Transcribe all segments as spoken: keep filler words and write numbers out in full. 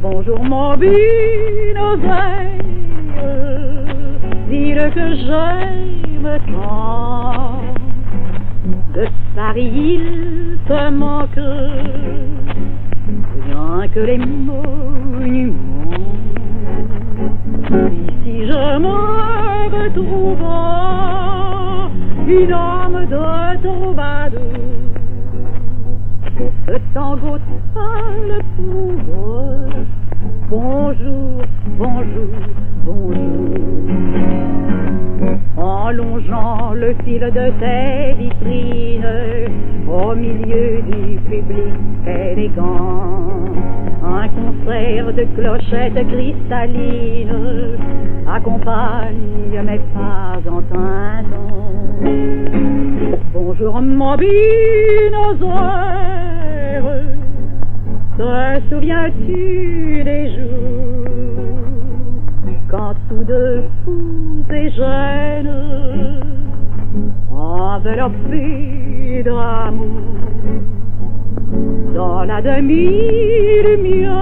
Bonjour mon Buenos Aires, ville que j'aime tant. De Paris il te manque rien que les monuments. Ici je me retrouve une âme de troubadour. Ce tango le pouvoir. Bonjour, bonjour, bonjour. En longeant le fil de tes vitrines, au milieu du public élégant, un concert de clochettes cristallines accompagne mes pas en tintant. Bonjour mon Buenos Aires, te souviens-tu des jours quand tous deux fous et jeunes, enveloppés d'amour, dans la demi-lumière,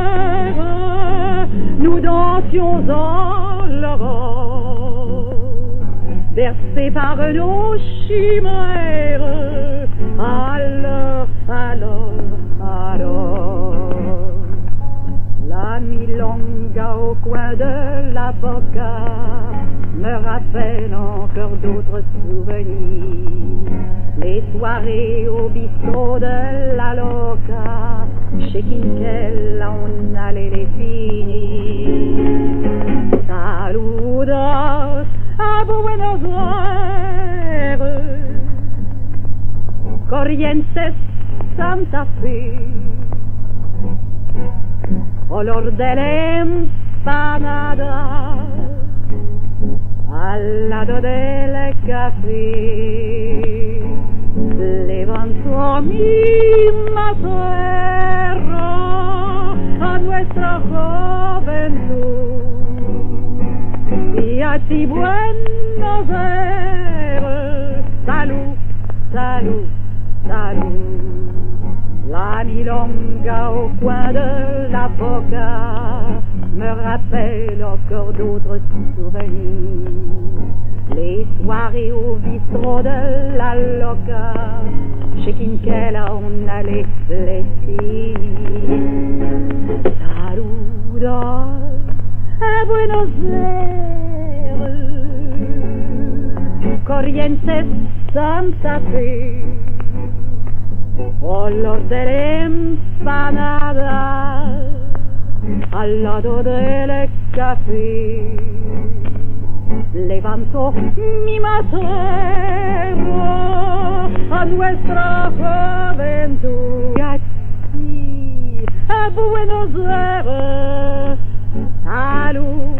nous dansions dans l'aurore, bercés par nos chimères. Alors, alors, alors, la milonga au coin de la boca me rappelle encore d'autres souvenirs. Les soirées au bistrot de la Loca, chez Quinquela on allait les finir. Saludos a Buenos Aires, Corrientes, Santa Fe, olor de empanada al lado del café. Levanto mi materra a nuestra juventud y a ti Buenos Aires. Salud, salud, salud. La milonga au coin de la boca me rappelle encore d'autres souvenirs. Les soirées au bistrot de la Loca, chez Quinquela on allait les finir. Saludos a Buenos Aires, Corrientes, Santa Fe, olor de empanada al lado del café. Levanto mi materra a nuestra juventud y aquí a Buenos Aires. Salud.